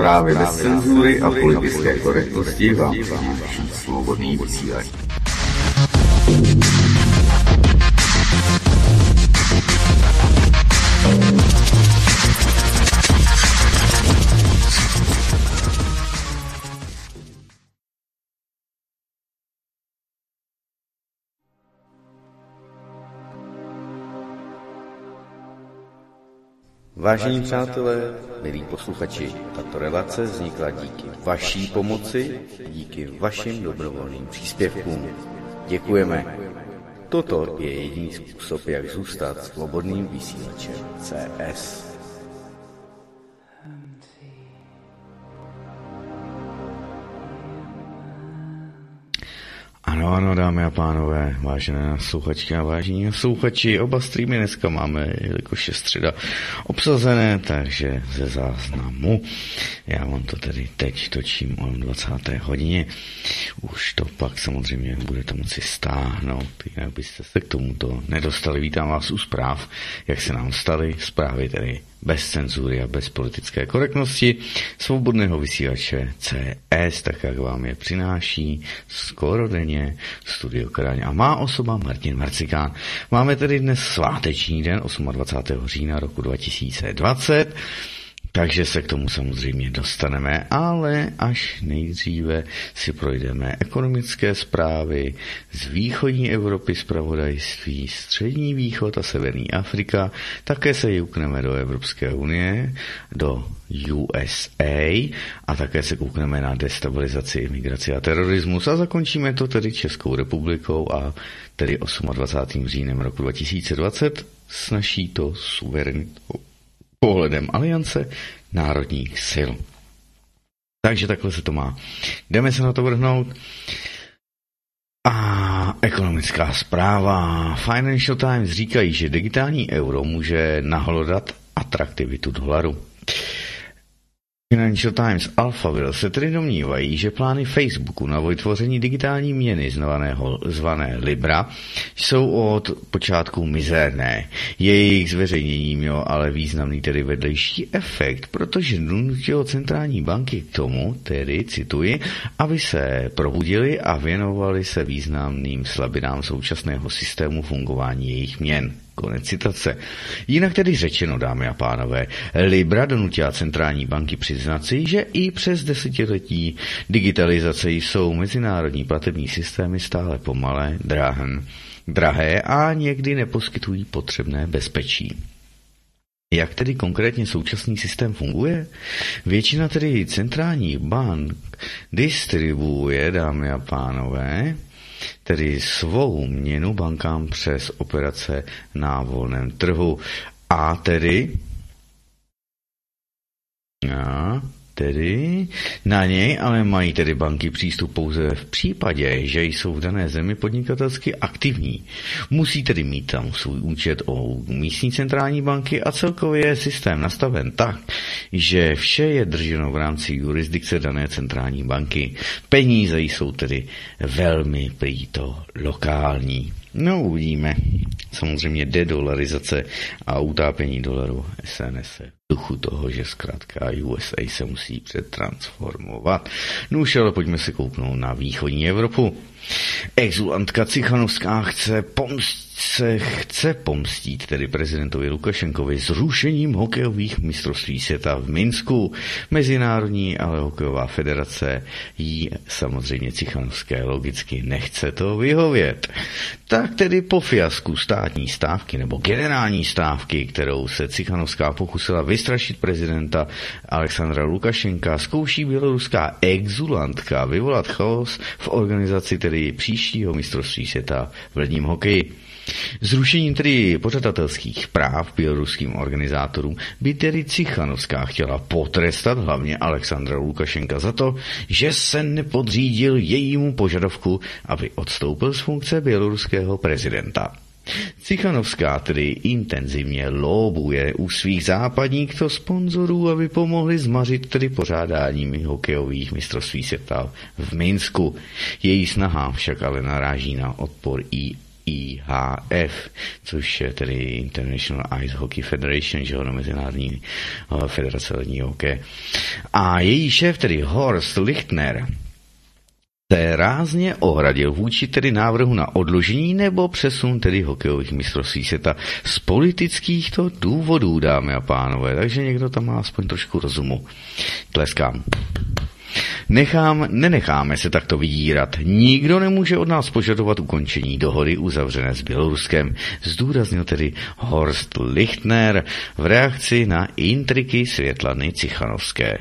Zprávy bez cenzury a politické korektnosti vám přináší Svobodný vysílač. Vážení přátelé, milí posluchači, tato relace vznikla díky vaší pomoci, díky vašim dobrovolným příspěvkům. Děkujeme. Toto je jediný způsob, jak zůstat svobodným vysílačem CS. Ano, dámy a pánové, vážené sluchačky a vážení sluchači, oba streamy dneska máme, jelikož je středa, obsazené, takže ze záznamu. Já vám to tedy teď točím o 20. hodině. Už to pak samozřejmě budete moci stáhnout, jinak byste se k tomuto nedostali. Vítám vás u zpráv, jak se nám staly zprávy tedy bez cenzury a bez politické korektnosti svobodného vysílače CS, tak jak vám je přináší skoro denně Studio Kraň a má osoba Martin Marcikán. Máme tedy dnes sváteční den 28. října roku 2020, takže se k tomu samozřejmě dostaneme, ale až nejdříve si projdeme ekonomické zprávy z východní Evropy, zpravodajství, střední východ a severní Afrika. Také se jukneme do Evropské unie, do USA a také se koukneme na destabilizaci, imigraci a terorismus a zakončíme to tedy Českou republikou a tedy 28. říjnem roku 2020 s naší to suverenitou pohledem Aliance národních sil. Takže takhle se to má. Jdeme se na to vrhnout. A ekonomická zpráva. Financial Times říkají, že digitální euro může nahlodat atraktivitu dolaru. Financial Times Alphaville se tedy domnívají, že plány Facebooku na vytvoření digitální měny zvané Libra jsou od počátku mizerné. Jejich zveřejnění mělo ale významný tedy vedlejší efekt, protože donutilo centrální banky k tomu, tedy cituji, aby se probudili a věnovali se významným slabinám současného systému fungování jejich měn. Konec citace. Jinak tedy řečeno, dámy a pánové, Libra donutila centrální banky přiznat si, že i přes desetiletí digitalizace jsou mezinárodní platební systémy stále pomalé, drahé a někdy neposkytují potřebné bezpečí. Jak tedy konkrétně současný systém funguje? Většina tedy centrální bank distribuuje, dámy a pánové, tedy svou měnu bankám přes operace na volném trhu. A tedy na něj ale mají tedy banky přístup pouze v případě, že jsou v dané zemi podnikatelsky aktivní. Musí tedy mít tam svůj účet u místní centrální banky a celkově je systém nastaven tak, že vše je drženo v rámci jurisdikce dané centrální banky. Peníze jsou tedy velmi prýto lokální. No, uvidíme. Samozřejmě dedolarizace a utápění dolaru SNS v duchu toho, že zkrátka USA se musí přetransformovat. No už ale pojďme se kouknout na východní Evropu. Exulantka Cichanovská chce pomstít tedy prezidentovi Lukašenkovi zrušením hokejových mistrovství světa v Minsku. Mezinárodní, ale hokejová federace jí samozřejmě Cichanovské logicky nechce to vyhovět. Tak tedy po fiasku státní stávky nebo generální stávky, kterou se Cichanovská pokusila vystrašit prezidenta Alexandra Lukašenka, zkouší běloruská exulantka vyvolat chaos v organizaci tedy příštího mistrovství světa v ledním hokeji. Zrušením tedy pořadatelských práv běloruským organizátorům by tedy Cichanovská chtěla potrestat hlavně Alexandra Lukašenka za to, že se nepodřídil jejímu požadavku, aby odstoupil z funkce běloruského prezidenta. Cichanovská tedy intenzivně lobuje u svých západních sponzorů, aby pomohli zmařit tedy pořádáním hokejových mistrovství světa v Minsku. Její snaha však ale naráží na odpor i IHF, což je tedy International Ice Hockey Federation, že ho, Mezinárodní federace ledního hokeje. A její šéf, tedy Horst Lichtner, se rázně ohradil vůči tedy návrhu na odložení nebo přesun tedy hokejových mistrovství světa z politickýchto důvodů, dámy a pánové. Takže někdo tam má aspoň trošku rozumu. Tleskám. Nenecháme se takto vydírat. Nikdo nemůže od nás požadovat ukončení dohody uzavřené s Běloruskem, zdůraznil tedy Horst Lichtner v reakci na intriky Světlany Cichanovské.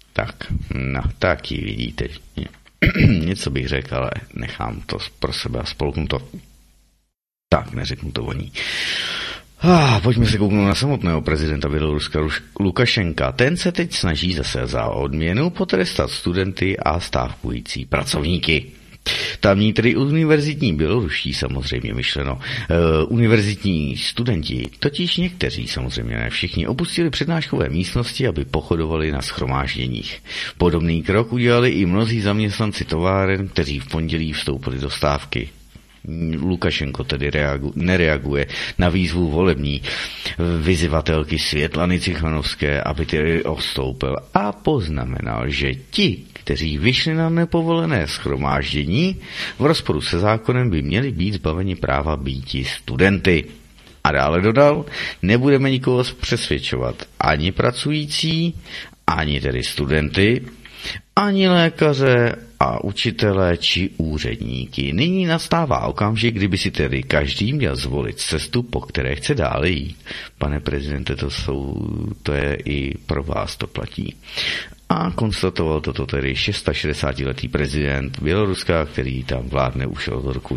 Tak ji vidíte. Něco bych řekl, ale nechám to pro sebe a spolknu to. Tak, neřeknu to o ní. Pojďme se kouknout na samotného prezidenta Běloruska Lukašenka. Ten se teď snaží zase za odměnu potrestat studenty a stávkující pracovníky. Tamní tedy univerzitní běloruští, samozřejmě myšleno, univerzitní studenti, totiž někteří, samozřejmě ne všichni, opustili přednáškové místnosti, aby pochodovali na shromážděních. Podobný krok udělali i mnozí zaměstnanci továren, kteří v pondělí vstoupili do stávky. Lukašenko tedy nereaguje na výzvu volební vyzývatelky Světlany Cichanovské, aby tedy odstoupil, a poznamenal, že ti, kteří vyšli na nepovolené shromáždění, v rozporu se zákonem by měli být zbaveni práva býti studenty. A dále dodal, nebudeme nikoho přesvědčovat, ani pracující, ani tedy studenty, ani lékaře a učitele či úředníky. Nyní nastává okamžik, kdyby si tedy každý měl zvolit cestu, po které chce dále jít. Pane prezidente, to je i pro vás, to platí. A konstatoval toto tedy 66letý prezident Běloruska, který tam vládne už od roku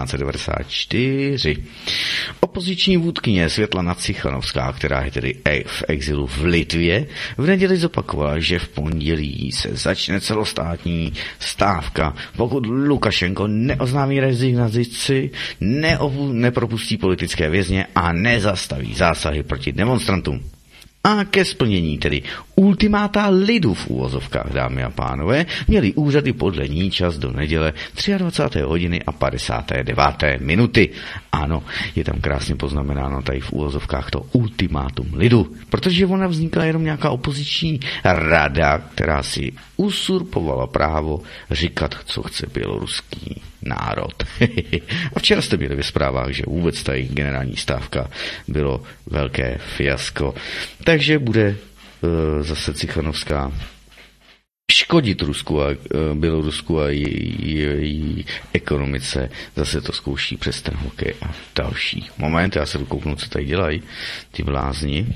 1994. Opoziční vůdkyně Světlana Cichanovská, která je tedy v exilu v Litvě, v neděli zopakovala, že v pondělí se začne celostátní stávka, pokud Lukašenko neoznámí rezignaci, nepropustí politické vězně a nezastaví zásahy proti demonstrantům. A ke splnění tedy ultimáta lidu v úvozovkách, dámy a pánové, měli úřady podle ní čas do neděle 23. hodiny a 59. minuty. Ano, je tam krásně poznamenáno tady v úvozovkách to ultimátum lidu, protože ona vznikla jenom nějaká opoziční rada, která si usurpovala právo říkat, co chce běloruský národ. A včera jste měli ve zprávách, že vůbec tady generální stávka bylo velké fiasko. Takže bude zase Cichanovská škodit Rusku a Bělorusku a její ekonomice. Zase to zkouší přes ten hokej a další moment. Já se dokouknu, co tady dělají ty blázni.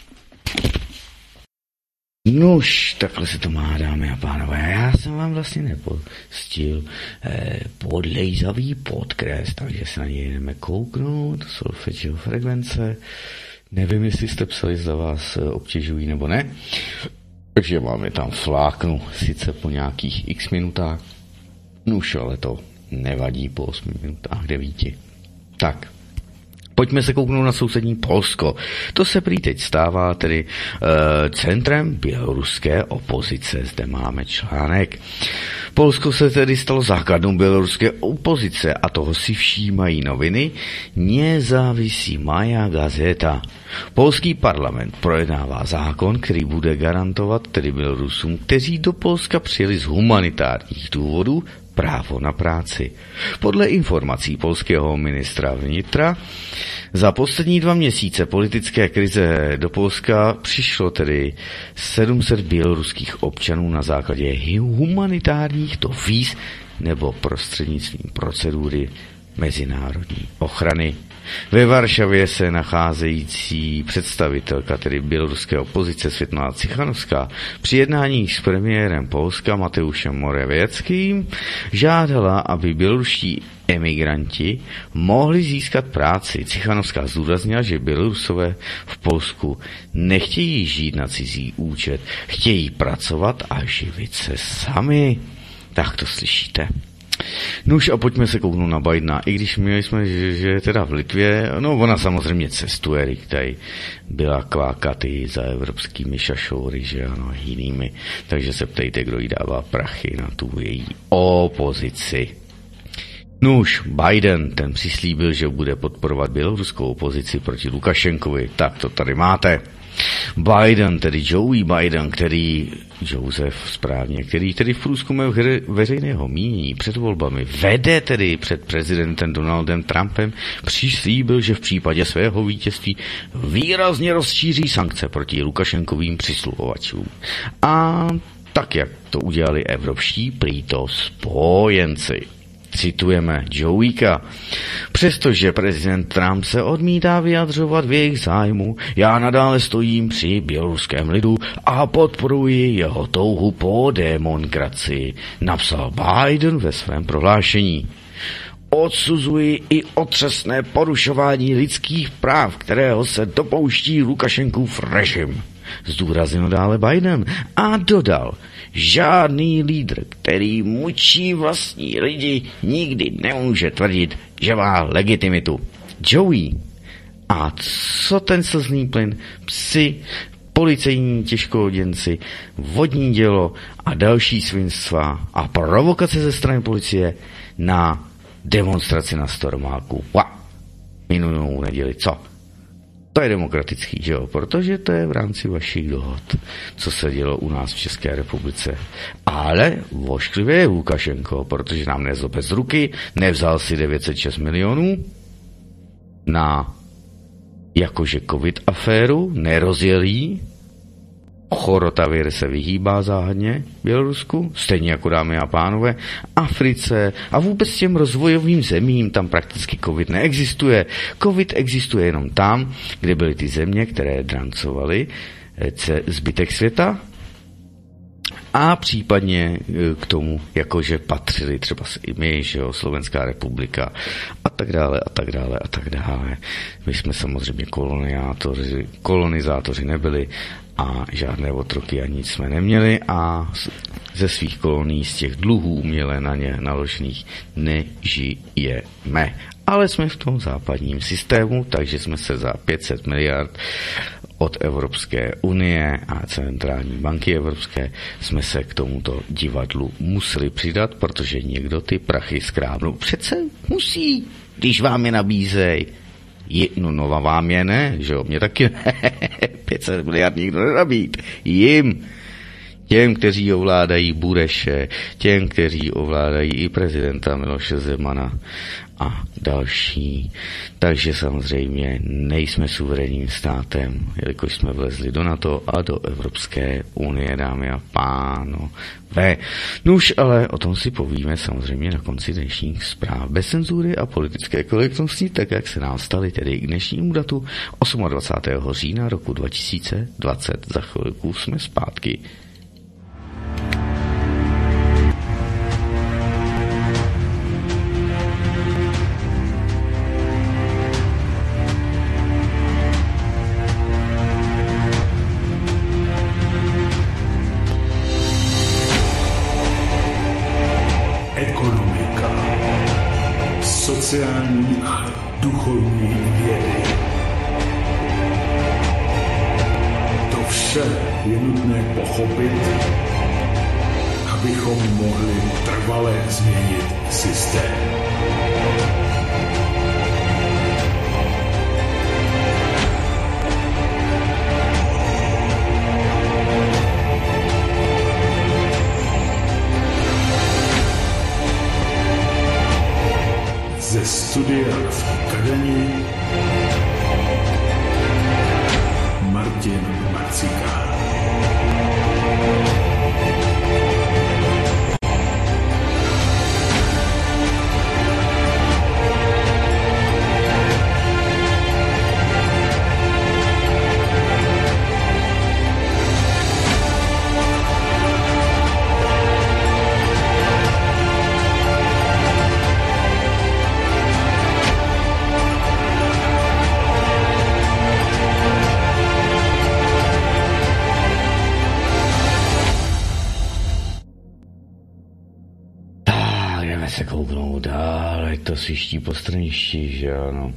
Nuž, takhle se to má, dámy a pánové. Já jsem vám vlastně nepustil podlejzavý podkres, takže se na něj jdeme kouknout. Solfeggio frekvence. Nevím, jestli jste psali, zda vás obtěžují nebo ne. Takže máme tam fláknu, sice po nějakých x minutách. Nuž, ale to nevadí po 8 minutách 9. Tak. Pojďme se kouknout na sousední Polsko. To se prý teď stává tedy centrem běloruské opozice. Zde máme článek. Polsko se tedy stalo základnou běloruské opozice a toho si všímají noviny Nezávislá Moja gazeta. Polský parlament projednává zákon, který bude garantovat tedy Bělorusům, kteří do Polska přijeli z humanitárních důvodů, právo na práci. Podle informací polského ministra vnitra za poslední 2 měsíce politické krize do Polska přišlo tedy 700 běloruských občanů na základě humanitárních víz nebo prostřednictvím procedury mezinárodní ochrany. Ve Varšavě se nacházející představitelka tedy běloruské opozice Světlana Cichanovská při jednáních s premiérem Polska Mateuszem Morawieckým žádala, aby běloruští emigranti mohli získat práci. Cichanovská zdůraznila, že Bělorusové v Polsku nechtějí žít na cizí účet, chtějí pracovat a živit se sami. Tak to slyšíte. Nuž a pojďme se kouknout na Bidena, i když měli jsme, že je teda v Litvě, no ona samozřejmě cestuje, tady byla kvákaty za evropskými šašoury, že ano, jinými, takže se ptejte, kdo jí dává prachy na tu její opozici. Nuž, Biden, ten přislíbil, že bude podporovat běloruskou opozici proti Lukašenkovi. Tak to tady máte. Biden, tedy Joey Biden, který tedy v průzkumech veřejného mínění před volbami vede tedy před prezidentem Donaldem Trumpem, přislíbil, že v případě svého vítězství výrazně rozšíří sankce proti Lukašenkovým přisluhovačům. A tak, jak to udělali evropští prýto spojenci. Citujeme Joeyka. Přestože prezident Trump se odmítá vyjadřovat v jejich zájmu, já nadále stojím při běloruském lidu a podporuji jeho touhu po demokracii, napsal Biden ve svém prohlášení. Odsuzuji i otřesné porušování lidských práv, kterého se dopouští Lukašenkův režim, zdůraznil dále Biden a dodal, žádný lídr, který mučí vlastní lidi, nikdy nemůže tvrdit, že má legitimitu. Joey. A co ten slzný plyn? Psi, policejní těžkooděnci, vodní dělo a další svinstva a provokace ze strany policie na demonstraci na Stormáku. Minulou neděli, co? To je demokratický, že jo? Protože to je v rámci vašich dohod, co se dělo u nás v České republice. Ale vošklivě je Lukašenko, protože nám nezl bez ruky, nevzal si 906 milionů na jakože covid aféru, nerozjel jí, Chorotavir se vyhýbá záhadně Bělorusku, stejně jako dámy a pánové, Africe a vůbec těm rozvojovým zemím, tam prakticky covid neexistuje. Covid existuje jenom tam, kde byly ty země, které drancovaly zbytek světa a případně k tomu, jakože patřili třeba i my, že jo, Slovenská republika a tak dále a tak dále a tak dále. My jsme samozřejmě kolonizátoři nebyli a žádné otroky a nic jsme neměli a ze svých kolonií, z těch dluhů uměle na ně naložených nežijeme. Ale jsme v tom západním systému, takže jsme se za 500 miliard od Evropské unie a centrální banky evropské jsme se k tomuto divadlu museli přidat, protože někdo ty prachy skrábnou. Přece musí, když vám je nabízej. No vám je ne, že jo, mě taky ne. 500 miliard nikdo nenabít. Jim, těm, kteří ovládají Bureše, těm, kteří ovládají i prezidenta Miloše Zemana a další. Takže samozřejmě nejsme suverénním státem, jelikož jsme vlezli do NATO a do Evropské unie, dámy a pánové. Nuž, ale o tom si povíme samozřejmě na konci dnešních zpráv bez cenzury a politické korektnosti, tak jak se nám staly tedy k dnešnímu datu 28. října roku 2020. Za chvilku jsme zpátky. Sociální a duchovní vědy. To vše je nutné pochopit, abychom mohli trvale změnit systém. Ze studia v Kadani Martin Marcikán. Se kouknout dál, ať to sviští po strništi, že ano.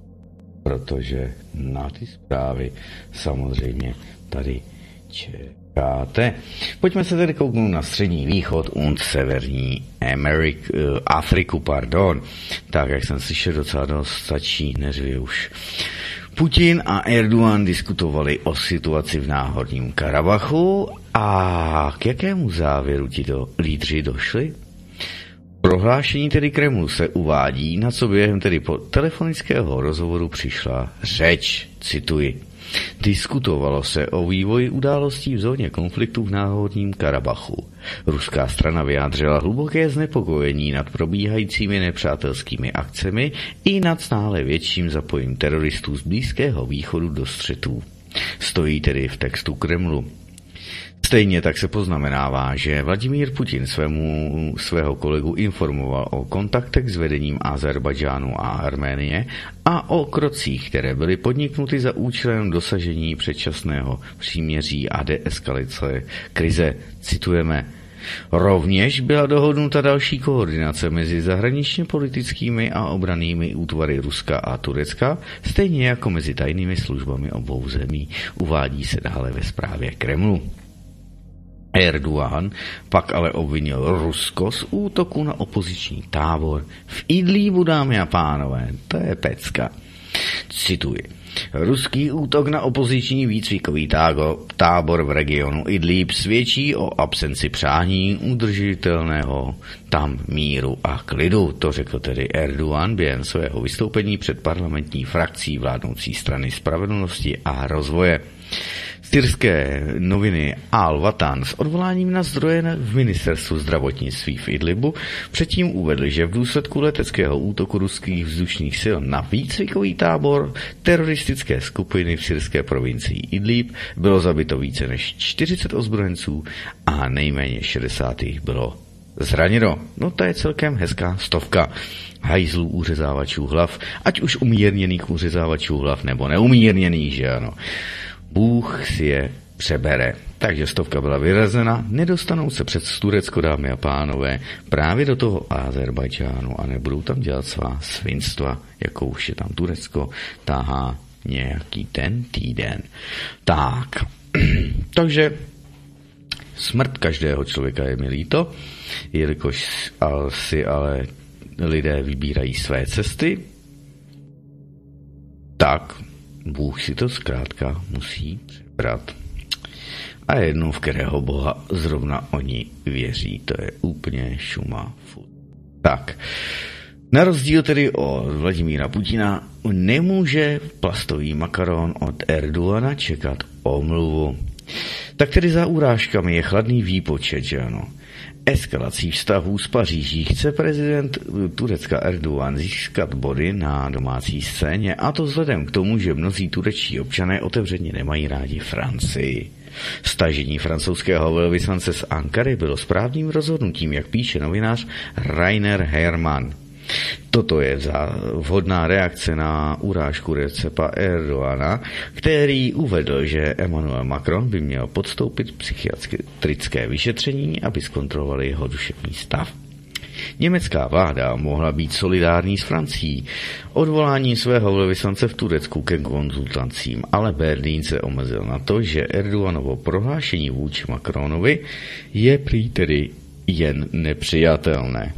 Protože na ty zprávy samozřejmě tady čeká. Pojďme se tedy kouknout na Střední východ und Severní Afriku. Tak, jak jsem slyšel, docela dost stačí, neřvi už. Putin a Erdogan diskutovali o situaci v Náhorním Karabachu a k jakému závěru tito lídři došli? Prohlášení tedy Kremlu se uvádí, na co během tedy po telefonického rozhovoru přišla řeč, cituji. Diskutovalo se o vývoji událostí v zóně konfliktu v Náhorním Karabachu. Ruská strana vyjádřila hluboké znepokojení nad probíhajícími nepřátelskými akcemi i nad stále větším zapojením teroristů z Blízkého východu do střetů. Stojí tedy v textu Kremlu. Stejně tak se poznamenává, že Vladimír Putin svého kolegu informoval o kontaktech s vedením Azerbajdžánu a Arménie a o krocích, které byly podniknuty za účelem dosažení předčasného příměří a deeskalace krize. Citujeme. Rovněž byla dohodnuta další koordinace mezi zahraničně politickými a obrannými útvary Ruska a Turecka, stejně jako mezi tajnými službami obou zemí, uvádí se dále ve zprávě Kremlu. Erdogan pak ale obvinil Rusko z útoku na opoziční tábor v Idlíbu, dámy a pánové. To je pecka. Cituji. Ruský útok na opoziční výcvikový tábor v regionu Idlíb svědčí o absenci přání udržitelného tam míru a klidu, to řekl tedy Erdogan během svého vystoupení před parlamentní frakcí vládnoucí strany spravedlnosti a rozvoje. Syrské noviny Al-Watan s odvoláním na zdroje v ministerstvu zdravotnictví v Idlibu předtím uvedli, že v důsledku leteckého útoku ruských vzdušných sil na výcvikový tábor teroristické skupiny v syrské provincii Idlib bylo zabito více než 40 ozbrojenců a nejméně 60 bylo zraněno. No to je celkem hezká stovka hajzlů uřezávačů hlav, ať už umírněných uřezávačů hlav nebo neumírněných, že ano. Bůh si je přebere. Takže stovka byla vyrazena, nedostanou se před Turecko, dámy a pánové, právě do toho Azerbajdžánu a nebudou tam dělat svá svinstva, jako už je tam Turecko, tahá nějaký ten týden. Tak, takže smrt každého člověka je mi líto, jelikož si ale lidé vybírají své cesty, tak Bůh si to zkrátka musí přebrat. A jednou, v kterého boha zrovna oni věří. To je úplně šuma. Tak, na rozdíl tedy od Vladimíra Putina nemůže plastový makaron od Erdogana čekat omluvu. Tak tedy za urážkami je chladný výpočet, že ano. Eskalací vztahů z Paříží chce prezident Turecka Erdogan získat body na domácí scéně, a to vzhledem k tomu, že mnozí turečtí občané otevřeně nemají rádi Francii. Stažení francouzského velvyslance z Ankary bylo správným rozhodnutím, jak píše novinář Rainer Hermann. Toto je vhodná reakce na urážku Recepa Erdogana, který uvedl, že Emmanuel Macron by měl podstoupit psychiatrické vyšetření, aby zkontrolovali jeho duševní stav. Německá vláda mohla být solidární s Francií odvoláním svého velvyslance v Turecku ke konzultacím, ale Berlín se omezil na to, že Erdoganovo prohlášení vůči Macronovi je prý tedy jen nepřijatelné.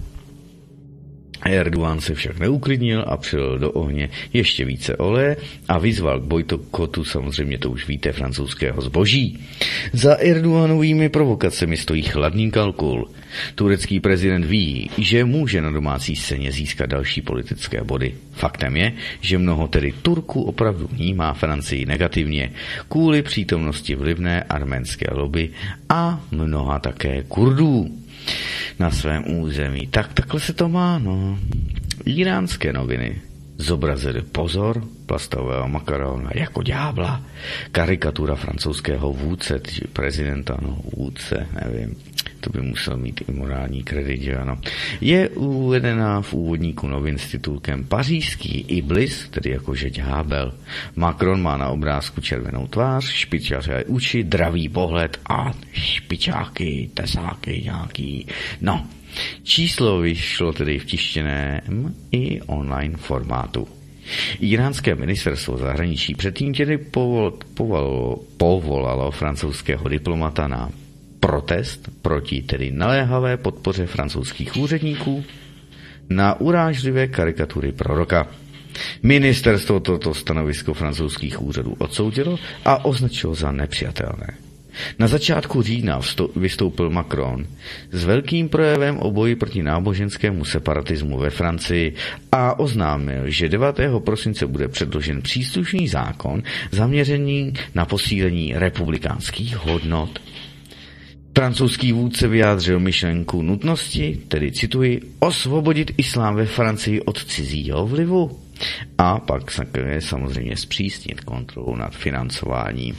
Erdogan se však neuklidnil a přilil do ohně ještě více oleje a vyzval k bojkotu, samozřejmě to už víte, francouzského zboží. Za Erdoganovými provokacemi stojí chladný kalkul. Turecký prezident ví, že může na domácí scéně získat další politické body. Faktem je, že mnoho tedy Turků opravdu vnímá Francii negativně kvůli přítomnosti vlivné arménské lobby a mnoha také Kurdů na svém území. Takhle se to má, no. Iránské noviny zobrazily, pozor, plastového makarona jako ďábla. Karikatura francouzského vůdce, prezidenta, vůdce, nevím, to by musel mít i morální kredit, že ano. Je uvedená v úvodníku novin s titulkem Pařížský Iblis, tedy jakože ďábel. Macron má na obrázku červenou tvář, špičaře uči, dravý pohled a špičáky, tesáky nějaký. No, číslo vyšlo tedy v tištěném i online formátu. Iránské ministerstvo zahraničí předtím tedy povolalo francouzského diplomata na protest proti tedy naléhavé podpoře francouzských úředníků na urážlivé karikatury proroka. Ministerstvo toto stanovisko francouzských úřadů odsoudilo a označilo za nepřijatelné. Na začátku října vystoupil Macron s velkým projevem o boji proti náboženskému separatismu ve Francii a oznámil, že 9. prosince bude předložen příslušný zákon zaměřený na posílení republikánských hodnot. Francouzský vůdce vyjádřil myšlenku nutnosti, tedy cituji, osvobodit islám ve Francii od cizího vlivu. A pak samozřejmě zpřísnit kontrolu nad financováním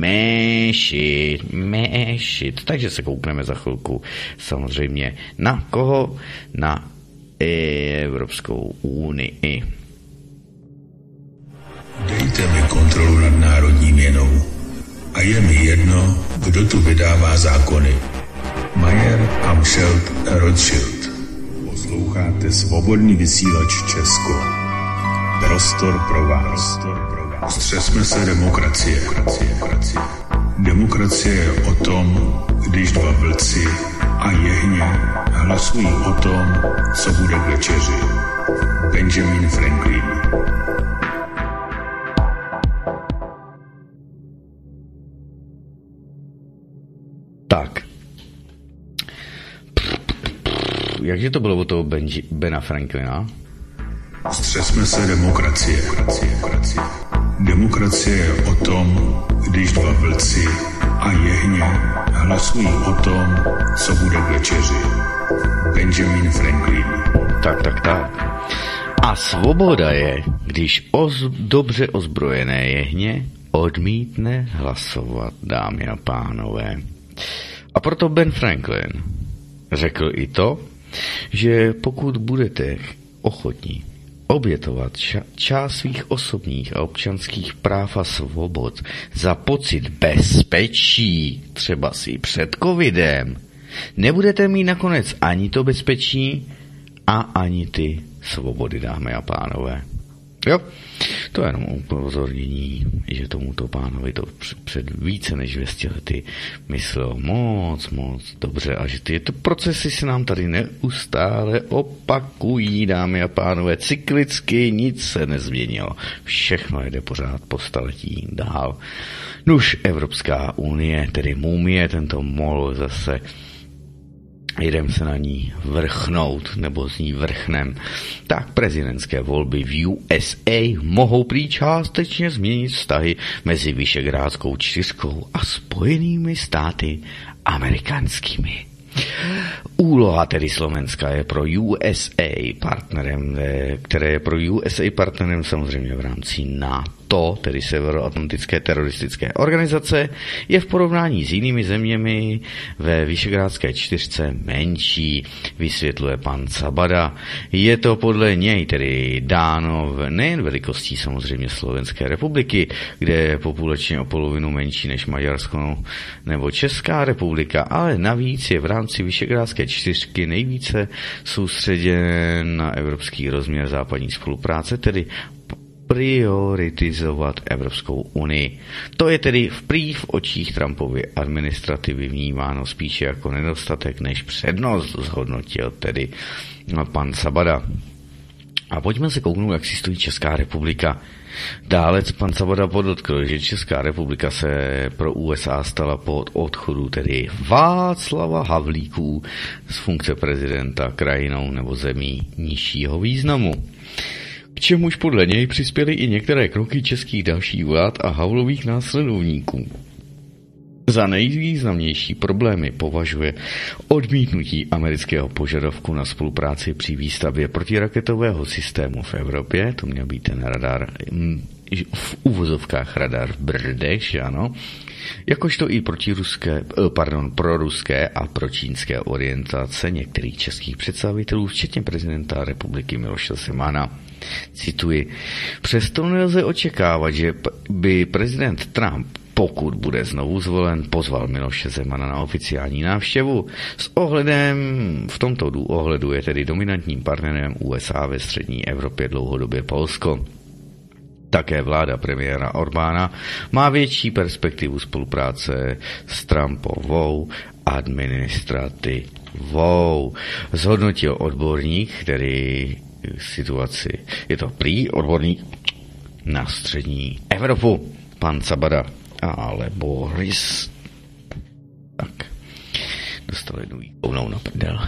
méšit. Takže se koukneme za chvilku samozřejmě na koho? Na Evropskou unii. Dejte mi kontrolu nad národní měnou a je mi jedno, kdo tu vydává zákony. Mayer, Amschelt, Rothschild. Posloucháte Svobodný vysílač Česko. Prostor pro vás. Střesme se demokracie. Demokracie je o tom, když dva vlci a jehně hlasují o tom, co bude k večeři. Benjamin Franklin. Tak. Jakže to bylo o toho Bena Franklina? Střesme se demokracie. Demokracie je o tom, když dva vlci a jehně hlasují o tom, co bude k večeři. Benjamin Franklin. Tak. A svoboda je, když dobře ozbrojené jehně odmítne hlasovat, dámy a pánové. A proto Ben Franklin řekl i to, že pokud budete ochotní obětovat část svých osobních a občanských práv a svobod za pocit bezpečí, třeba si před covidem, nebudete mít nakonec ani to bezpečí a ani ty svobody, dámy a pánové. Jo, to je jenom upozornění, že tomuto pánovi to před více než 200 lety myslel moc dobře a že tyto procesy se nám tady neustále opakují, dámy a pánové, cyklicky nic se nezměnilo. Všechno jde pořád po staletí dál. Nuž Evropská unie, tedy mumie, tento mol zase jdem se na ní vrchnout, nebo z ní vrchnem, tak prezidentské volby v USA mohou prý částečně změnit vztahy mezi Visegrádskou čtyřkou a Spojenými státy americkými. Úloha tedy Slovenska je pro USA partnerem, které je pro USA partnerem samozřejmě v rámci NATO, tedy Severoatlantické teroristické organizace, je v porovnání s jinými zeměmi ve Visegrádské čtyřce menší, vysvětluje pan Cabada. Je to podle něj tedy dáno nejen velikostí samozřejmě Slovenské republiky, kde je populačně o polovinu menší než Maďarsko nebo Česká republika, ale navíc je v rámci Visegrádské čtyřky nejvíce soustředěn na evropský rozměr západní spolupráce, tedy prioritizovat Evropskou unii. To je tedy v očích Trumpovy administrativy vnímáno spíše jako nedostatek než přednost, zhodnotil tedy pan Sabada. A pojďme se kouknout, jak si stojí Česká republika. Dále pan Sabada podotkl, že Česká republika se pro USA stala po odchodu tedy Václava Havlíků z funkce prezidenta krajinou nebo zemí nižšího významu. K čemuž podle něj přispěly i některé kroky českých dalších vlád a Havlových následovníků. Za nejvýznamnější problémy považuje odmítnutí amerického požadavku na spolupráci při výstavbě protiraketového systému v Evropě, to měl být ten radar, v uvozovkách radar v Brdeš, ano, jakožto i proruské a pročínské orientace některých českých představitelů, včetně prezidenta republiky Miloše Zemana. Cituji, přesto nelze očekávat, že by prezident Trump, pokud bude znovu zvolen, pozval Miloše Zemana na oficiální návštěvu. V tomto ohledu je tedy dominantním partnerem USA ve střední Evropě dlouhodobě Polsko. Také vláda premiéra Orbána má větší perspektivu spolupráce s Trumpovou administrativou. Zhodnotil odborník, který situaci, je to prý odborník na střední Evropu, pan Cabada, ale Boris. Tak, dostal jednu výkovnou na prdel.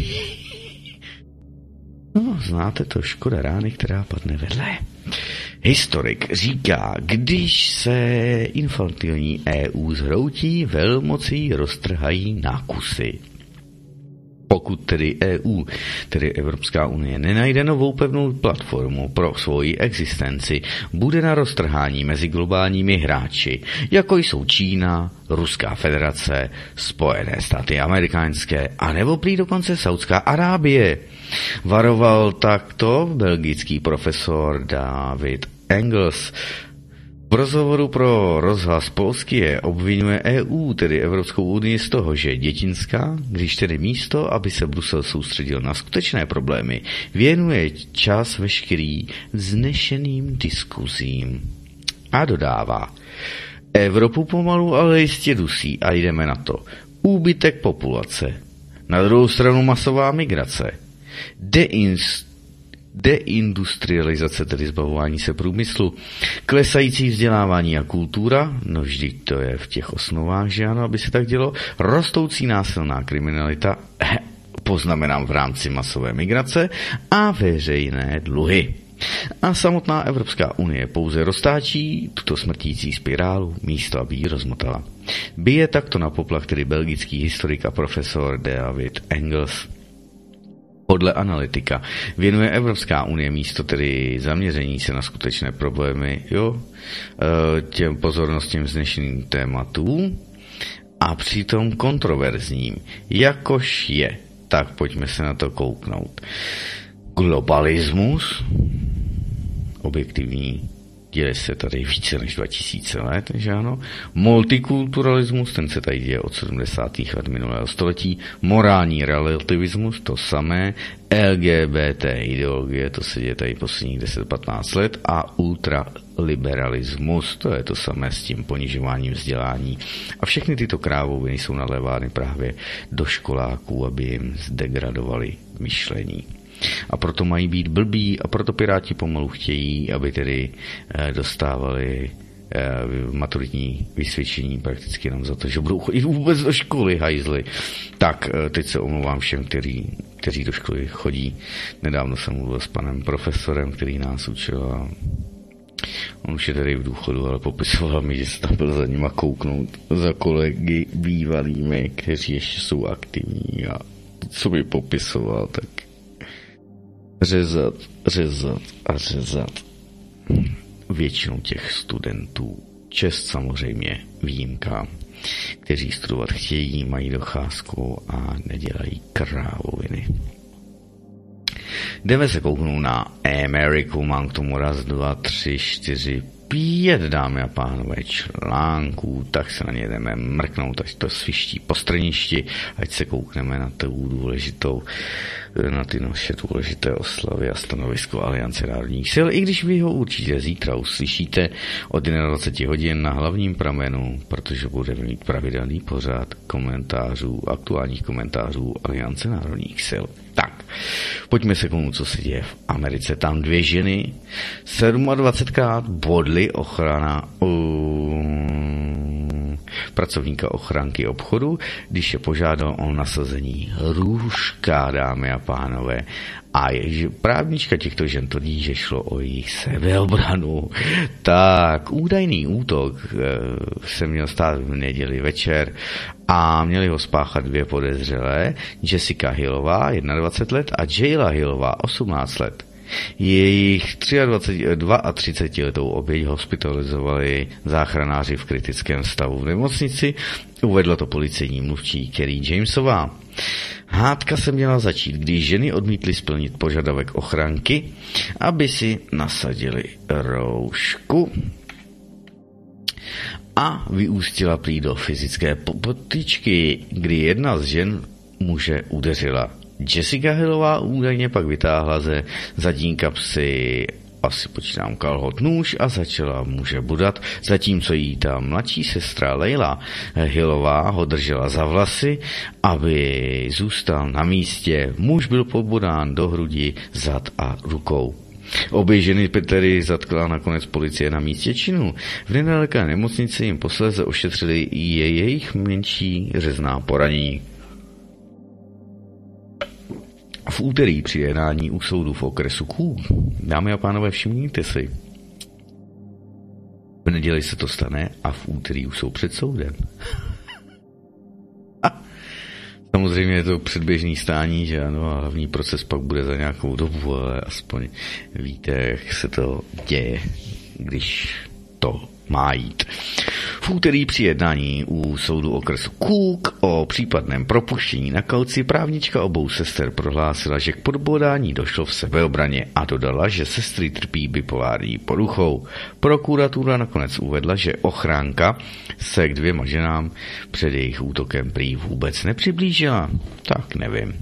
No, znáte to, škoda rány, která padne vedle. Historik říká, když se infantilní EU zhroutí, velmoci roztrhají na kusy. Pokud tedy EU, tedy Evropská unie, nenajde novou pevnou platformu pro svoji existenci, bude na roztrhání mezi globálními hráči, jako jsou Čína, Ruská federace, Spojené státy americké a nebo prý dokonce Saudská Arábie. Varoval takto belgický profesor David Engels. V rozhovoru pro rozhlas Polskie obvinuje EU, tedy Evropskou unii, z toho, že je dětinská, když tedy místo, aby se Brusel soustředil na skutečné problémy, věnuje čas veškerý vznešeným diskuzím. A dodává, Evropu pomalu, ale jistě dusí a jdeme na to. Úbytek populace. Na druhou stranu masová migrace. Deindustrializace, tedy zbavování se průmyslu, klesající vzdělávání a kultura, no vždyť to je v těch osnovách, že ano, aby se tak dělo, rostoucí násilná kriminalita, poznamenám v rámci masové migrace a veřejné dluhy. A samotná Evropská unie pouze roztáčí tuto smrtící spirálu, místo aby ji rozmotala. Bije takto na poplach tedy belgický historik a profesor David Engels. Podle analytika věnuje Evropská unie místo tedy zaměření se na skutečné problémy, těm pozornostím vznešeným tématům a přitom kontroverzním, jakož je. Tak pojďme se na to kouknout. Globalismus, objektivní, děje se tady více než 2000 let, že ano. Multikulturalismus, ten se tady děje od 70. let minulého století. Morální relativismus, to samé. LGBT ideologie, to se děje tady posledních 10-15 let. A ultraliberalismus, to je to samé s tím ponižováním vzdělání. A všechny tyto krávoviny jsou nalévány právě do školáků, aby jim zdegradovali myšlení. A proto mají být blbí a proto Piráti pomalu chtějí, aby tedy dostávali maturitní vysvědčení prakticky jenom za to, že budou chodit vůbec do školy, hajzly. Tak, teď se omlouvám všem, kteří do školy chodí. Nedávno jsem mluvil s panem profesorem, který nás učil a on už je tady v důchodu, ale popisoval mi, že se tam byl za nima kouknout za kolegy bývalými, kteří ještě jsou aktivní a co by popisoval, tak řezat. Většinou těch studentů, čest samozřejmě výjimka, kteří studovat chtějí, mají docházku a nedělají krávoviny. Jdeme se kouknout na Ameriku, mám k tomu 1, 2, 3, 4, 5, dámy a pánové, článků, tak se na ně jdeme mrknout, ať to sviští po straništi, ať se koukneme na ty naše důležité oslavy a stanovisko Aliance národních sil, i když vy ho určitě zítra uslyšíte od 21 hodin na hlavním pramenu, protože budeme mít pravidelný pořad aktuálních komentářů Aliance národních sil. Tak, pojďme se komu, co se děje v Americe. Tam 2 ženy 27krát bodly pracovníka ochranky obchodu, když je požádal o nasazení růžka, dámy a pánové. A právnička těchto žen tvrdí, že šlo o jejich sebeobranu. Tak, údajný útok se měl stát v neděli večer a měli ho spáchat 2 podezřelé, Jessica Hillová, 21 let, a Jayla Hillová, 18 let. Jejich 32letou oběť hospitalizovali záchranáři v kritickém stavu v nemocnici, uvedla to policejní mluvčí Kerry Jamesová. Hádka se měla začít, když ženy odmítly splnit požadavek ochranky, aby si nasadili roušku a vyústila prý do fyzické potyčky, kdy jedna z žen muže udeřila. Jessica Hillová údajně pak vytáhla ze zadní kapsy asi počítám kalhot, nůž a začala muže budat, zatímco jí ta mladší sestra Leila Hillová ho držela za vlasy, aby zůstal na místě. Muž byl pobodán do hrudi, zad a rukou. Obě ženy tedy zatkla nakonec policie na místě činu. V nedaleké nemocnici jim posléze ošetřili i jejich menší řezná poranění. V úterý při jednání u soudu v okresu Cook, dámy a pánové, všimněte si, v neděli se to stane a v úterý už jsou před soudem. Samozřejmě je to předběžný stání, že ano, a hlavní proces pak bude za nějakou dobu, ale aspoň víte, jak se to děje, když to má jít. V úterý při jednání u soudu okresu Cook o případném propuštění na kauci právnička obou sester prohlásila, že k podbodání došlo v sebeobraně a dodala, že sestry trpí bipolární poruchou. Prokuratura nakonec uvedla, že ochránka se k dvěma ženám před jejich útokem prý vůbec nepřiblížila. Tak nevím.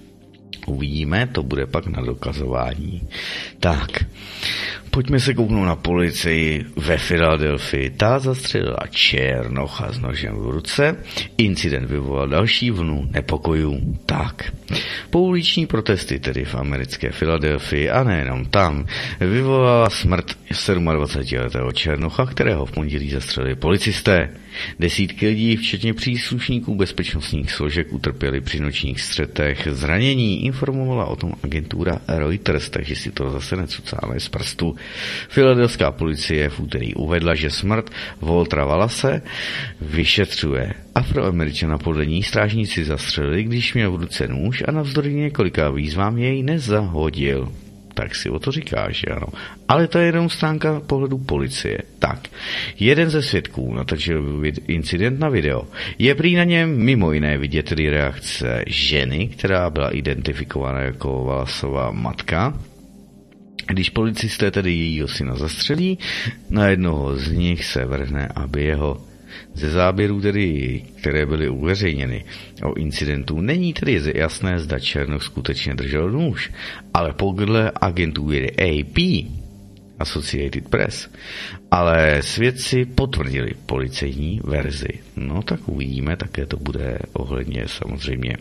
Uvidíme, to bude pak na dokazování. Tak, pojďme se kouknout na policii ve Filadelfii. Ta zastřelila černocha s nožem v ruce. Incident vyvolal další vlnu nepokojů. Tak, pouliční protesty tedy v americké Filadelfii a nejenom tam vyvolala smrt 27letého černocha, kterého v pondělí zastřelili policisté. Desítky lidí, včetně příslušníků bezpečnostních složek, utrpěli při nočních střetech zranění, informovala o tom agentura Reuters, takže si to zase necucáme z prstu. Filadelfská policie v úterý uvedla, že smrt Waltera Wallace vyšetřuje. Afroameričana podle ní strážníci zastřelili, když měl v ruce nůž a navzdory několika výzvám jej nezahodil. Tak si o to říkáš, ano. Ale to je jenom stránka pohledu policie. Tak, jeden ze svědků natočil incident na video. Je prý na něm mimo jiné vidět tedy reakce ženy, která byla identifikována jako Wallaceova matka. Když policisté tedy jejího syna zastřelí, na jednoho z nich se vrhne, aby jeho. Ze záběrů tedy, které byly uveřejněny o incidentu, není tedy jasné, zda černoch skutečně držel nůž, ale podle agentury AP, Associated Press, ale svědci potvrdili policejní verzi. No tak uvidíme, také to bude ohledně samozřejmě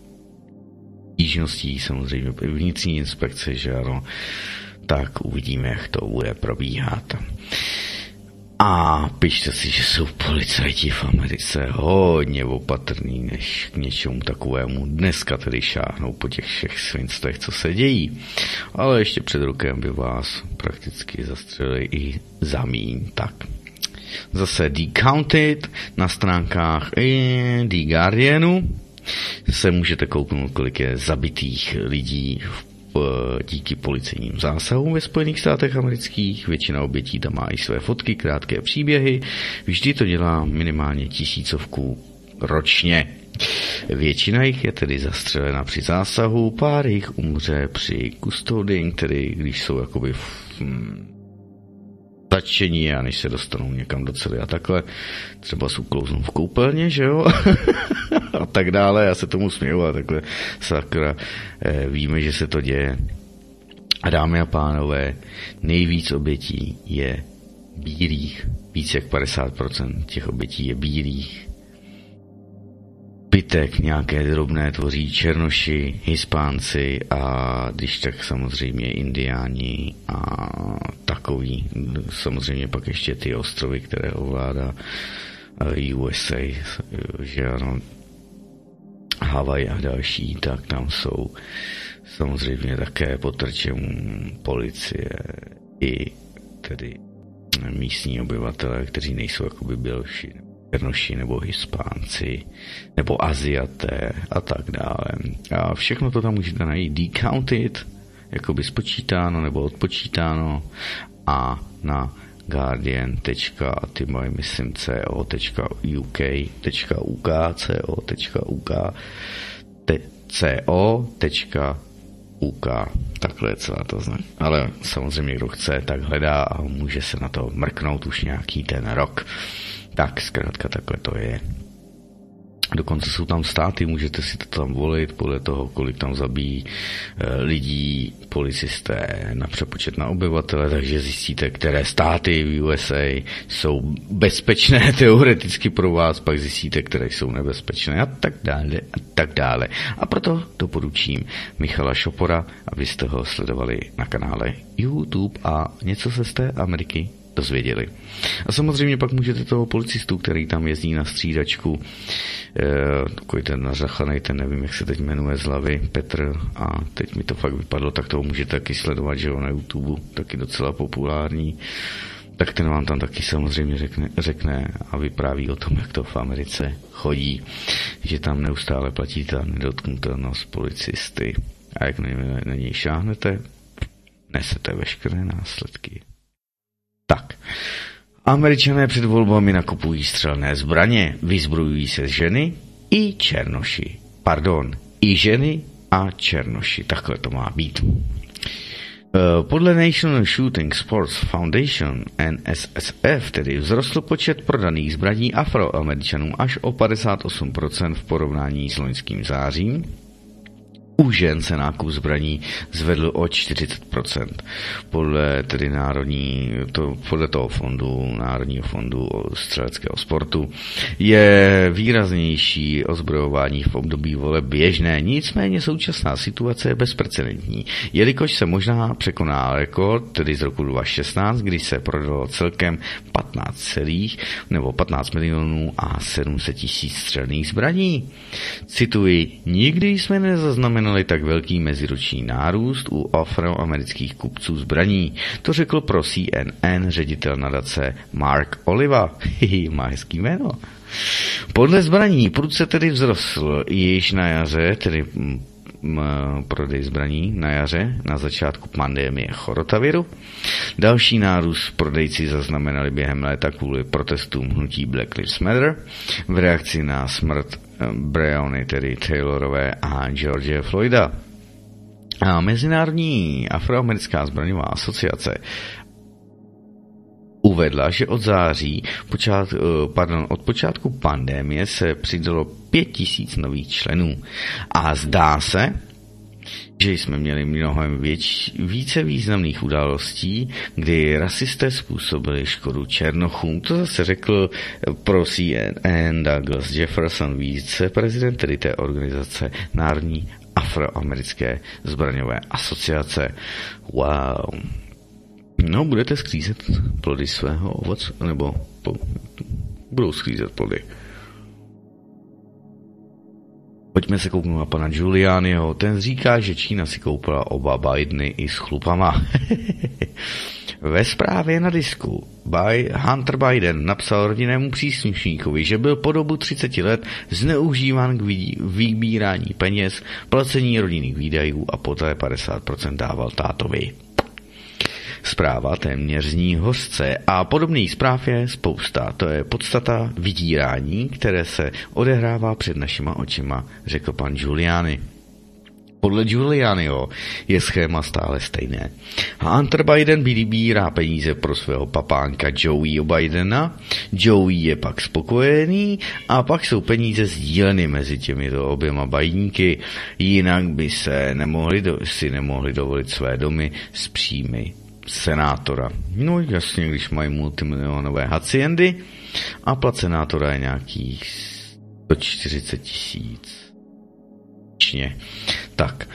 stížností, samozřejmě vnitřní inspekce, že ano, tak uvidíme, jak to bude probíhat. A pište si, že jsou policajti v Americe hodně opatrní, než k něčemu takovému dneska tedy šáhnou po těch všech svinstech, co se dějí. Ale ještě před rokem by vás prakticky zastřelili i za míň. Tak. Zase Decounted na stránkách The Guardianu se můžete kouknout, kolik je zabitých lidí díky policejním zásahům ve Spojených státech amerických. Většina obětí tam má i své fotky, krátké příběhy. Vždy to dělá minimálně 1000 ročně. Většina jich je tedy zastřelena při zásahu, pár jich umře při custoding, tedy když jsou jakoby zatčení a než se dostanou někam do cely a takhle. Třeba jsou klouznou v koupelně, že jo? A tak dále, já se tomu směju a takhle sakra víme, že se to děje. A dámy a pánové, nejvíc obětí je bílých. Víc jak 50% těch obětí je bílých. Zbytek nějaké drobné tvoří černoši, Hispánci a když tak samozřejmě Indiáni a takový. Samozřejmě pak ještě ty ostrovy, které ovládá USA, že ano, Havaj a další, tak tam jsou samozřejmě také pod terčem policie i tedy místní obyvatelé, kteří nejsou jakoby běloši, černoši nebo Hispánci nebo Aziaté a tak dále. A všechno to tam můžete najít decounted, jakoby spočítáno nebo odpočítáno a na guardian.co.uk, takhle je celá to znak. Ale samozřejmě, kdo chce, tak hledá a může se na to mrknout už nějaký ten rok. Tak zkrátka takhle to je. Dokonce jsou tam státy, můžete si to tam volit podle toho, kolik tam zabíjí lidí, policisté na přepočet na obyvatele, takže zjistíte, které státy v USA jsou bezpečné teoreticky pro vás, pak zjistíte, které jsou nebezpečné a tak dále a tak dále. A proto doporučím Michala Šopora, abyste ho sledovali na kanále YouTube a něco se z té Ameriky dozvěděli. A samozřejmě pak můžete toho policistu, který tam jezdí na střídačku, takový ten nařachanej, ten nevím, jak se teď jmenuje z hlavy, Petr, a teď mi to fakt vypadlo, tak toho můžete taky sledovat, že jo, na YouTube, taky docela populární, tak ten vám tam taky samozřejmě řekne a vypráví o tom, jak to v Americe chodí, že tam neustále platí ta nedotknutelnost policisty a jak na něj šáhnete, nesete veškeré následky. Tak, Američané před volbami nakupují střelné zbraně, vyzbrojují se ženy i černoši. Pardon, i ženy a černoši, takhle to má být. Podle National Shooting Sports Foundation NSSF tedy vzrostl počet prodaných zbraní Afroameričanům až o 58% v porovnání s loňským zářím. U žen se nákup zbraní zvedl o 40%. Podle toho fondu, Národního fondu střeleckého sportu, je výraznější ozbrojování v období voleb běžné, nicméně současná situace je bezprecedentní, jelikož se možná překoná rekord, tedy z roku 2016, kdy se prodalo celkem 15 milionů a 700 tisíc střelných zbraní. Cituji, nikdy jsme nezaznamenali tak velký meziroční nárůst u afroamerických kupců zbraní. To řekl pro CNN ředitel nadace Mark Oliva. Má hezký jméno. Podle zbraní prudce tedy vzrostl již na jaře, tedy prodej zbraní na jaře, na začátku pandemie chorotaviru. Další nárůst prodejci zaznamenali během léta kvůli protestům hnutí Black Lives Matter v reakci na smrt Breony, tedy Taylorové a George Floyda. A Mezinárodní afroamerická zbraňová asociace uvedla, že od počátku pandemie se přidalo 5000 nových členů. A zdá se, že jsme měli mnohem více významných událostí, kdy rasisté způsobili škodu černochům. To zase řekl pro CNN Douglas Jefferson, viceprezident tedy té organizace Národní afroamerické zbraňové asociace. Wow. No, budete sklízet plody svého ovoce, nebo budou sklízet plody. Pojďme se kouknout na pana Giulianiho. Ten říká, že Čína si koupila oba Bideny i s chlupama. Ve zprávě na disku Hunter Biden napsal rodinnému příslušníkovi, že byl po dobu 30 let zneužíván k vybírání peněz, placení rodinných výdajů a poté 50% dával tátovi. Zpráva téměř zní hořce a podobných zpráv je spousta. To je podstata vydírání, které se odehrává před našima očima, řekl pan Giuliani. Podle Giulianiho je schéma stále stejné. Hunter Biden vybírá peníze pro svého papánka Joeho Bidena, Joey je pak spokojený a pak jsou peníze sdíleny mezi těmito oběma Bidenky, jinak by se nemohli dovolit své domy s příjmy senátora. No jasně, když mají multimilionové haciendy a plat senátora je nějakých 140 000 ročně. Tak,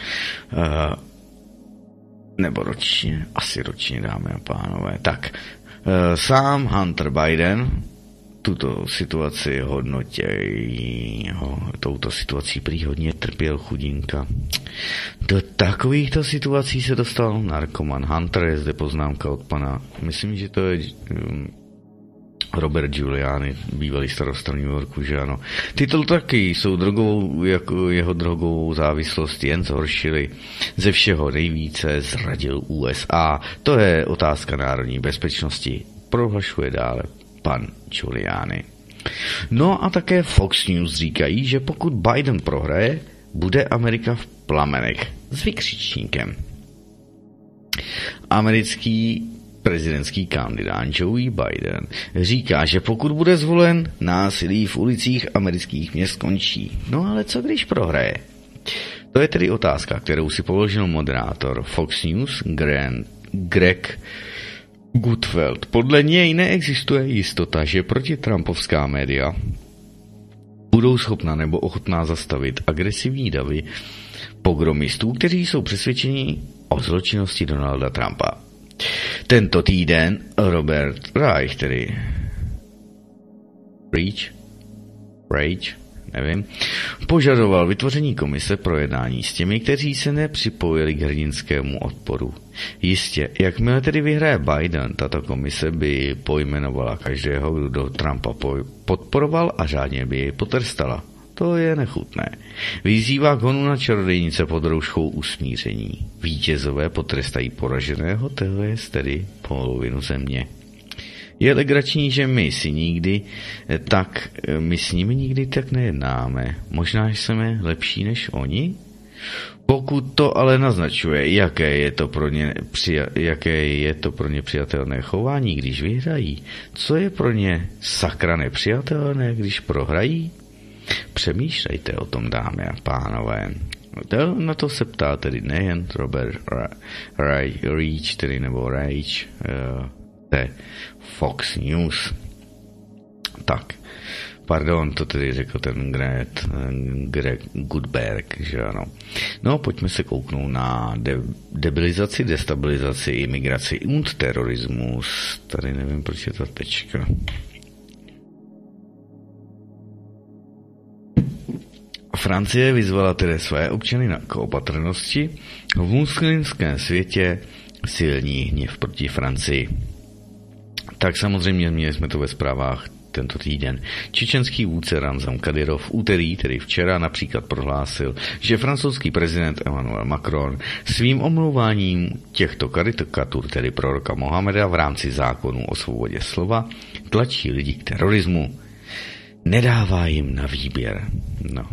nebo ročně, asi ročně, dámy a pánové. Tak, sám Hunter Biden tuto situaci touto situací prý hodně trpěl, chudinka. Do takovýchto situací se dostal narkoman Hunter, je zde poznámka od pana, myslím, že to je Robert Giuliani, bývalý starosta New Yorku, že ano. Tyto taky jsou jeho drogovou závislost jen zhoršili. Ze všeho nejvíce zradil USA. To je otázka národní bezpečnosti. Prohlašuje dále pan Giuliani. No a také Fox News říkají, že pokud Biden prohraje, bude Amerika v plamenech s vykřičníkem. Americký prezidentský kandidát Joe Biden říká, že pokud bude zvolen, násilí v ulicích amerických měst skončí. No ale co když prohraje? To je tedy otázka, kterou si položil moderátor Fox News Greg Gutfeld. Podle něj neexistuje jistota, že protitrumpovská média budou schopna nebo ochotná zastavit agresivní davy pogromistů, kteří jsou přesvědčeni o zločinnosti Donalda Trumpa. Tento týden Robert Reich, tedy Reich, nevím, požadoval vytvoření komise pro jednání s těmi, kteří se nepřipojili k hrdinskému odporu. Jistě, jakmile tedy vyhraje Biden, tato komise by pojmenovala každého, kdo Trumpa podporoval a řádně by jej potrestala. To je nechutné. Vyzývá k honu na čarodějnice pod rouškou usmíření. Vítězové potrestají poraženého, to je tedy polovinu země. Je legrační, že my s nimi nikdy tak nejednáme. Možná jsme lepší než oni? Pokud to ale naznačuje, jaké je to pro ně přijatelné chování, když vyhrají, co je pro ně sakra nepřijatelné, když prohrají? Přemýšlejte o tom, dámy a pánové. Na to se ptá tedy nejen Robert Reich, tedy nebo Reich, Fox News. Tak, pardon, to tedy řekl ten Greg Gutberg, že ano. No, pojďme se kouknout na debilizaci, destabilizaci, imigraci und terorismus. Tady nevím, proč je ta tečka. Francie vyzvala tedy své občany k opatrnosti. V muslimském světě silní hněv proti Francii. Tak samozřejmě měli jsme to ve zprávách tento týden. Čečenský vůdce Ramzan Kadyrov v úterý, tedy včera, například prohlásil, že francouzský prezident Emmanuel Macron svým omlouváním těchto karikatur, tedy proroka Mohameda v rámci zákonu o svobodě slova, tlačí lidi k terorismu. Nedává jim na výběr. No.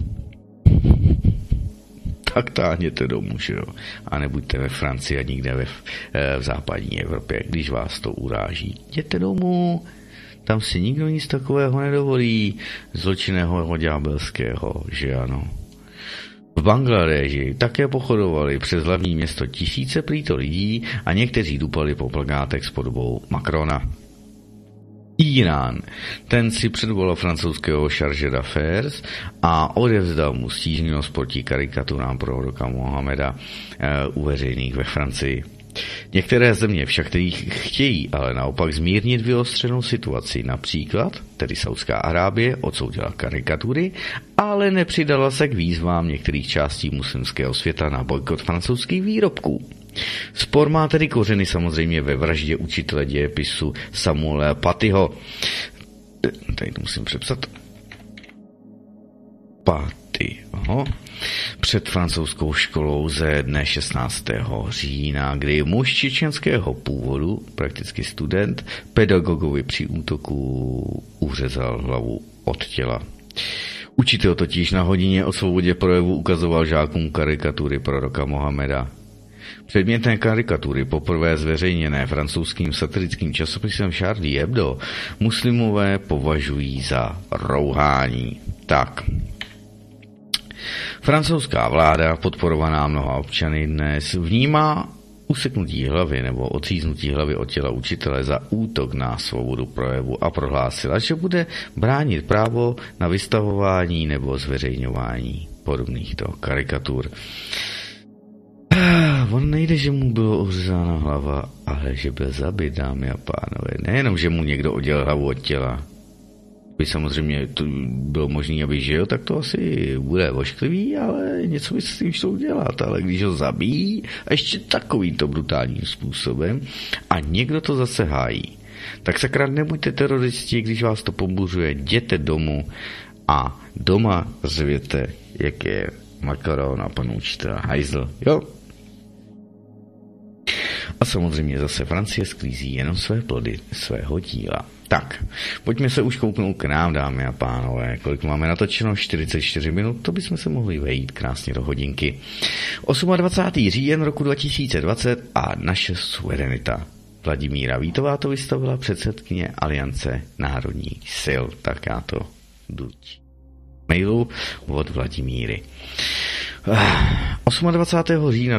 Tak táhněte domů, že jo? A nebuďte ve Francii a nikde v západní Evropě, když vás to uráží. Jděte domů, tam si nikdo nic takového nedovolí, zločinného ďábelského, že ano. V Bangladeži také pochodovali přes hlavní město tisíce prýto lidí a někteří dupali po plakátech s podobou Macrona. Irán. Ten si předvolal francouzského charge d'affaires a odevzdal mu stížnost proti karikaturám proroka Mohameda uveřejných ve Francii. Některé země však chtějí ale naopak zmírnit vyostřenou situaci. Například, tedy Saudská Arábie, odsoudila karikatury, ale nepřidala se k výzvám některých částí muslimského světa na bojkot francouzských výrobků. Spor má tedy kořeny samozřejmě ve vraždě učitele dějepisu Samuela Patyho. Tady to musím přepsat. Patyho. Před francouzskou školou ze dne 16. října, kdy muž čečenského původu, prakticky student, pedagogovi při útoku uřezal hlavu od těla. Učitel totiž na hodině o svobodě projevu ukazoval žákům karikatury proroka Mohameda. Předmětné karikatury, poprvé zveřejněné francouzským satirickým časopisem Charlie Hebdo, muslimové považují za rouhání. Tak. Francouzská vláda, podporovaná mnoha občany, dnes vnímá useknutí hlavy nebo odříznutí hlavy od těla učitele za útok na svobodu projevu a prohlásila, že bude bránit právo na vystavování nebo zveřejňování podobnýchto karikatur. On nejde, že mu bylo ořezána hlava, ale že byl zabit, dámy a pánové. Nejenom, že mu někdo oddělil hlavu od těla. By samozřejmě to bylo možné, aby žil, tak to asi bude ošklivý, ale něco by se s tím šlo udělat. Ale když ho zabijí a ještě takovýmto brutálním způsobem a někdo to zase hájí, tak sakra nebuďte teroristi, když vás to pobuřuje, jděte domů a doma řvěte, jak je Macron a pan učitel hajzl. Jo? A samozřejmě zase Francie sklízí jenom své plody svého díla. Tak, pojďme se už kouknout k nám, dámy a pánové. Kolik máme natočeno? 44 minut, to bychom se mohli vejít krásně do hodinky. 28. říjen roku 2020 a naše suverenita. Vladimíra Vítová to vystavila, předsedkyně Aliance národních sil. Tak já to jdu mailu od Vladimíry. 28. října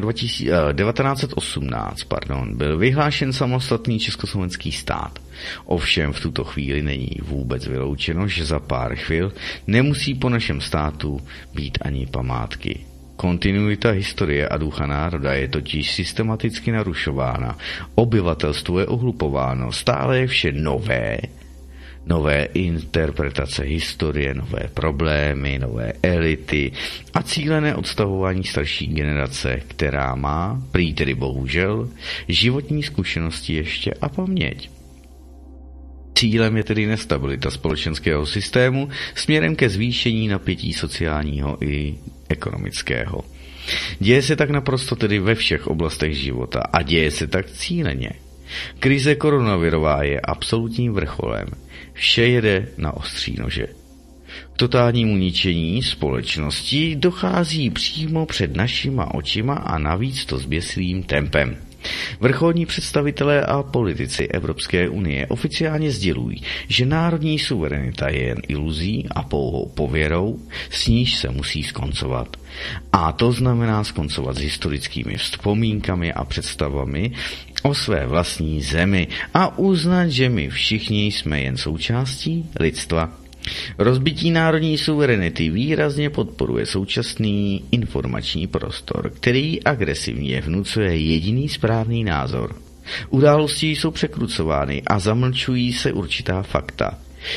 1918 byl vyhlášen samostatný československý stát. Ovšem v tuto chvíli není vůbec vyloučeno, že za pár chvil nemusí po našem státu být ani památky. Kontinuita historie a ducha národa je totiž systematicky narušována, obyvatelstvo je ohlupováno, stále je vše nové interpretace historie, nové problémy, nové elity a cílené odstavování starší generace, která má, prý tedy bohužel, životní zkušenosti ještě a paměť. Cílem je tedy nestabilita společenského systému směrem ke zvýšení napětí sociálního i ekonomického. Děje se tak naprosto tedy ve všech oblastech života a děje se tak cíleně. Krize koronavirová je absolutním vrcholem. Vše jede na ostří nože. K totálnímu ničení společnosti dochází přímo před našima očima a navíc to s běsilým tempem. Vrcholní představitelé a politici Evropské unie oficiálně sdělují, že národní suverenita je jen iluzí a pouhou pověrou, s níž se musí skoncovat. A to znamená skoncovat s historickými vzpomínkami a představami o své vlastní zemi a uznat, že my všichni jsme jen součástí lidstva. Rozbití národní suverenity výrazně podporuje současný informační prostor, který agresivně vnucuje jediný správný názor. Události jsou překrucovány a zamlčují se určitá fakta.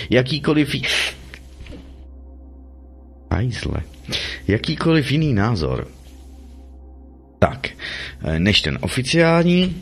Jakýkoliv jiný názor, tak než ten oficiální,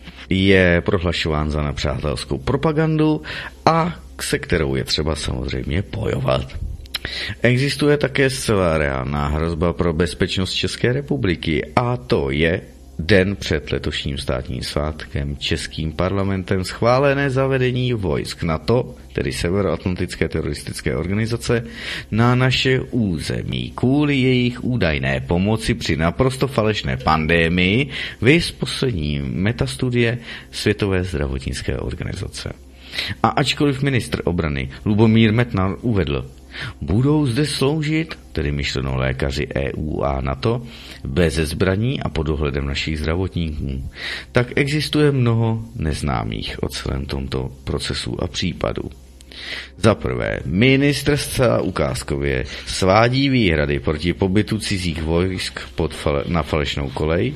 je prohlašován za nepřátelskou propagandu a se kterou je třeba samozřejmě bojovat. Existuje také zcela reálná hrozba pro bezpečnost České republiky a to je den před letošním státním svátkem českým parlamentem schválené zavedení vojsk NATO, tedy Severoatlantické teroristické organizace, na naše území kvůli jejich údajné pomoci při naprosto falešné pandémii, viz poslední metastudie Světové zdravotnické organizace. A ačkoliv ministr obrany Lubomír Metnar uvedl, budou zde sloužit, tedy myšleno lékaři EU a NATO, bez zbraní a pod dohledem našich zdravotníků, tak existuje mnoho neznámých o celém tomto procesu a případu. Za prvé, ministr zcela ukázkově svádí výhrady proti pobytu cizích vojsk na falešnou kolej.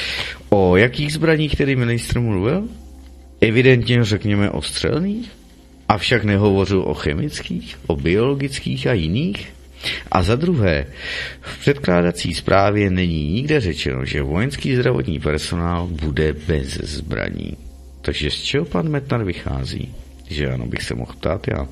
O jakých zbraních tedy ministr mluvil? Evidentně řekněme o střelných, avšak nehovořil o chemických, o biologických a jiných. A za druhé, v předkládací zprávě není nikde řečeno, že vojenský zdravotní personál bude bez zbraní. Takže z čeho pan Metnar vychází? Že ano, bych se mohl ptát já.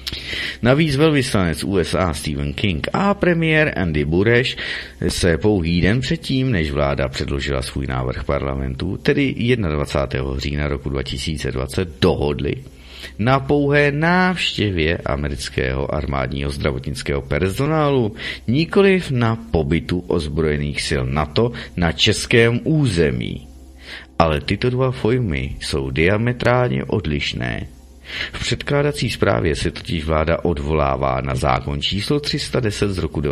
Navíc velvyslanec USA Stephen King a premiér Andy Bureš se pouhý den předtím, než vláda předložila svůj návrh parlamentu, tedy 21. října roku 2020, dohodli na pouhé návštěvě amerického armádního zdravotnického personálu, nikoliv na pobytu ozbrojených sil NATO na českém území. Ale tyto dva pojmy jsou diametrálně odlišné. V předkládací zprávě se totiž vláda odvolává na zákon číslo 310 z roku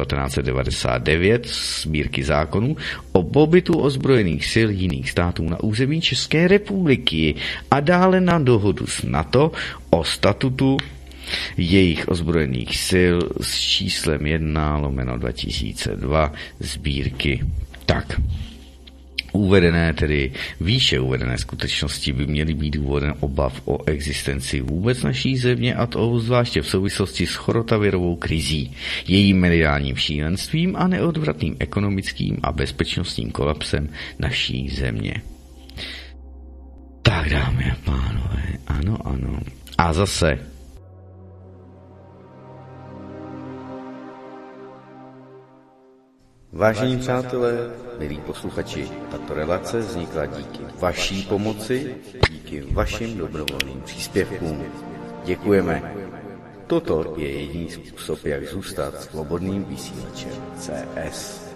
1999 sbírky zákonů o pobytu ozbrojených sil jiných států na území České republiky a dále na dohodu s NATO o statutu jejich ozbrojených sil s číslem 1/2002 sbírky. Tak. Výše uvedené skutečnosti by měly být důvodem obav o existenci vůbec naší země a to zvláště v souvislosti s chorotavirovou krizí, jejím mediálním šílenstvím a neodvratným ekonomickým a bezpečnostním kolapsem naší země. Tak, dámy a pánové, ano. A zase Vážení přátelé, milí posluchači, tato relace vznikla díky vaší pomoci, díky vašim dobrovolným příspěvkům. Děkujeme. Toto je jediný způsob, jak zůstat svobodným vysílačem CS.